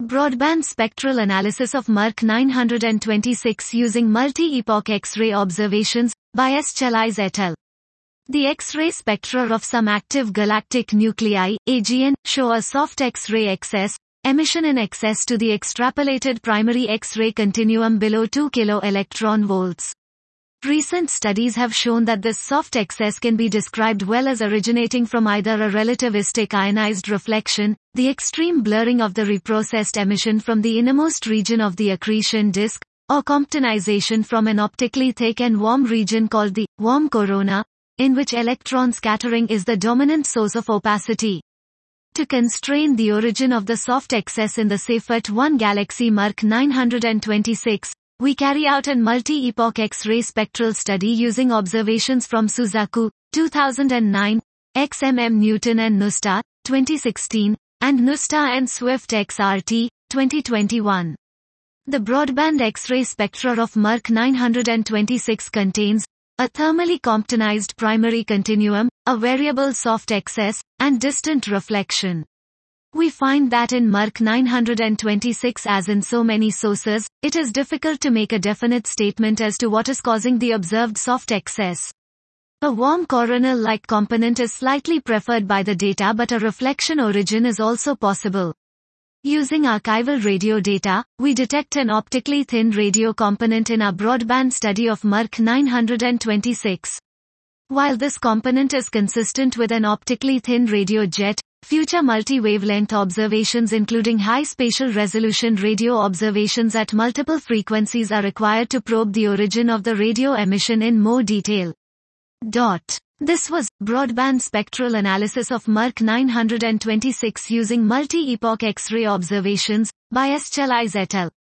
Broadband spectral analysis of Merck 926 using multi-epoch X-ray observations, by S. Chalais et al. The X-ray spectra of some active galactic nuclei, AGN, show a soft X-ray excess, emission in excess to the extrapolated primary X-ray continuum below 2 kV. Recent studies have shown that this soft excess can be described well as originating from either a relativistic ionized reflection, the extreme blurring of the reprocessed emission from the innermost region of the accretion disk, or Comptonization from an optically thick and warm region called the warm corona, in which electron scattering is the dominant source of opacity. To constrain the origin of the soft excess in the Seyfert 1 galaxy Merck 926, we carry out an multi-epoch X-ray spectral study using observations from Suzaku, 2009, XMM Newton and Nusta, 2016, and Nusta and Swift XRT, 2021. The broadband X-ray spectra of Merck 926 contains a thermally Comptonized primary continuum, a variable soft excess, and distant reflection. We find that in Merck 926, as in so many sources, it is difficult to make a definite statement as to what is causing the observed soft excess. A warm coronal-like component is slightly preferred by the data, but a reflection origin is also possible. Using archival radio data, we detect an optically thin radio component in our broadband study of Merck 926. While this component is consistent with an optically thin radio jet, future multi-wavelength observations including high spatial resolution radio observations at multiple frequencies are required to probe the origin of the radio emission in more detail. This was broadband spectral analysis of Merck 926 using multi-epoch X-ray observations, by S. Chalais et al.